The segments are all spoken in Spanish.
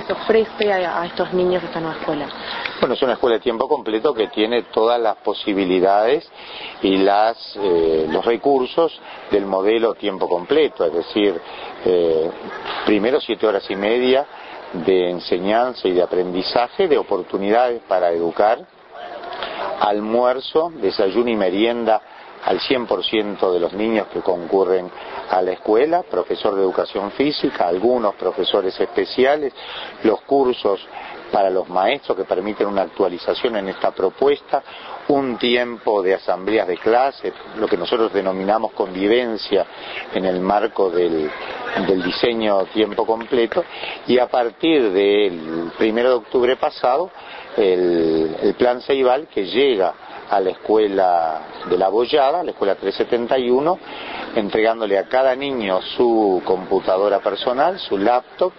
se ofrece a estos niños esta nueva escuela? Bueno, es una escuela de tiempo completo que tiene todas las posibilidades y los recursos del modelo tiempo completo, es decir, primero 7 horas y media de enseñanza y de aprendizaje, de oportunidades para educar, almuerzo, desayuno y merienda al 100% de los niños que concurren a la escuela, profesor de educación física, algunos profesores especiales, los cursos para los maestros que permiten una actualización en esta propuesta, un tiempo de asambleas de clase, lo que nosotros denominamos convivencia en el marco del diseño tiempo completo, y a partir del 1 de octubre pasado, el plan Ceibal, que llega a la escuela de La Bollada, la escuela 371, entregándole a cada niño su computadora personal, su laptop.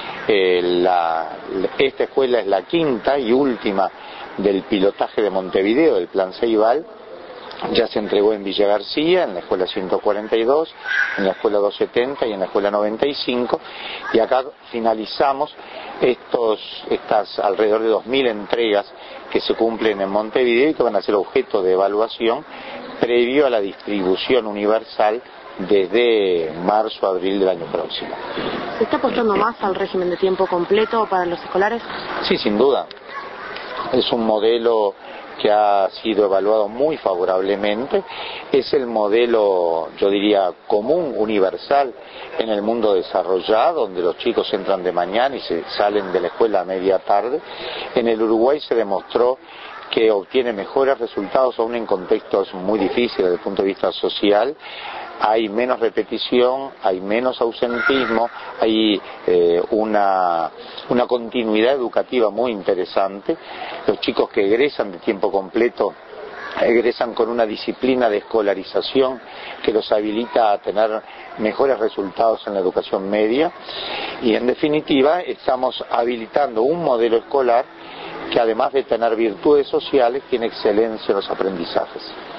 Esta escuela es la quinta y última del pilotaje de Montevideo, del plan Ceibal. Ya se entregó en Villa García, en la escuela 142, en la escuela 270 y en la escuela 95, y acá finalizamos estas alrededor de 2000 entregas que se cumplen en Montevideo y que van a ser objeto de evaluación previo a la distribución universal desde marzo-abril del año próximo. ¿Se está apostando más al régimen de tiempo completo para los escolares? Sí, sin duda. Es un modelo que ha sido evaluado muy favorablemente, es el modelo, yo diría, común, universal en el mundo desarrollado, donde los chicos entran de mañana y se salen de la escuela a media tarde. En el Uruguay se demostró que obtiene mejores resultados aún en contextos muy difíciles desde el punto de vista social. Hay menos repetición, hay menos ausentismo, hay una continuidad educativa muy interesante. Los chicos que egresan de tiempo completo egresan con una disciplina de escolarización que los habilita a tener mejores resultados en la educación media, y en definitiva estamos habilitando un modelo escolar que, además de tener virtudes sociales, tiene excelencia en los aprendizajes.